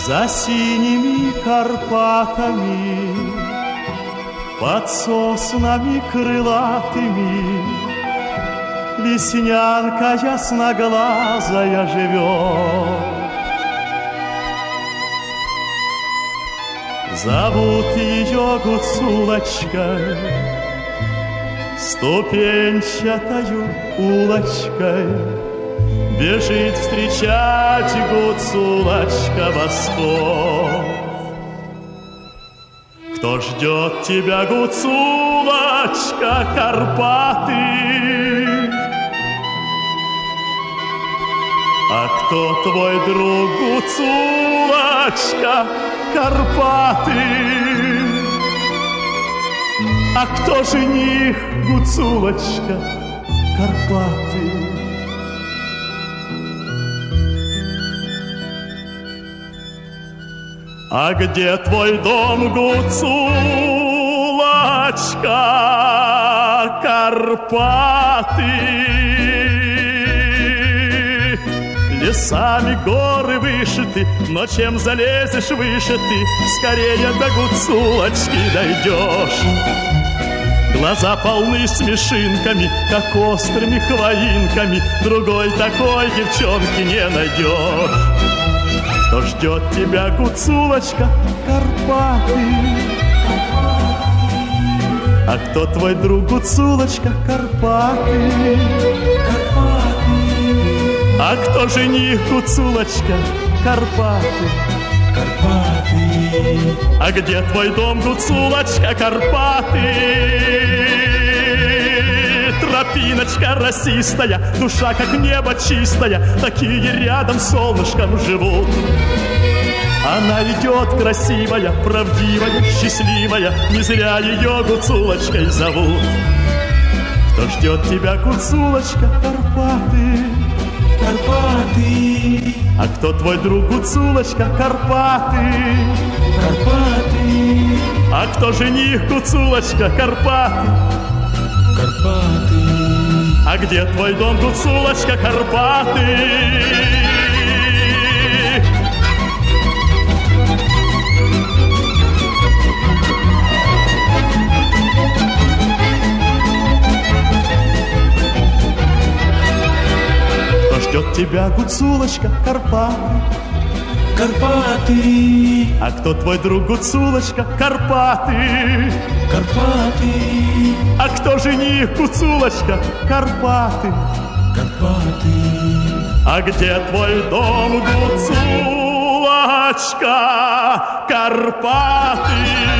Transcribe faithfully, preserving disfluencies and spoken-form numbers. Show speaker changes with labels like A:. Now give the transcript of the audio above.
A: За синими Карпатами, под соснами крылатыми, веснянка ясноглазая живет. Зовут ее Гуцулочкой, ступенчатою улочкой бежит встречать Гуцулочка восход. Кто ждет тебя, Гуцулочка, Карпаты? А кто твой друг, Гуцулочка, Карпаты? А кто жених, Гуцулочка, Карпаты? А где твой дом, Гуцулочка, Карпаты? Лесами горы вышиты, но чем залезешь выше ты, скорее до Гуцулочки дойдешь. Глаза полны смешинками, как острыми хвоинками, другой такой девчонки не найдешь. Кто ждет тебя, Гуцулочка, Карпаты? А кто твой друг, Гуцулочка, Карпаты? А кто жених, Гуцулочка, Карпаты? Карпаты. А где твой дом, Гуцулочка, Карпаты? Тропиночка росистая, душа как небо чистая, такие рядом солнышком живут. Она идет красивая, правдивая, счастливая, не зря ее Гуцулочкой зовут. Кто ждет тебя, Гуцулочка, Карпаты? Карпаты. А кто твой друг, Гуцулочка, Карпаты? Карпаты. А кто жених, Гуцулочка, Карпаты? Карпаты. А где твой дом, Гуцулочка, Карпаты? Кто ждет тебя, Гуцулочка, Карпаты? Карпаты. А кто твой друг, Гуцулочка, Карпаты? Карпаты. А кто жених, Гуцулочка, Карпаты? Карпаты. А где твой дом, Гуцулочка, Карпаты?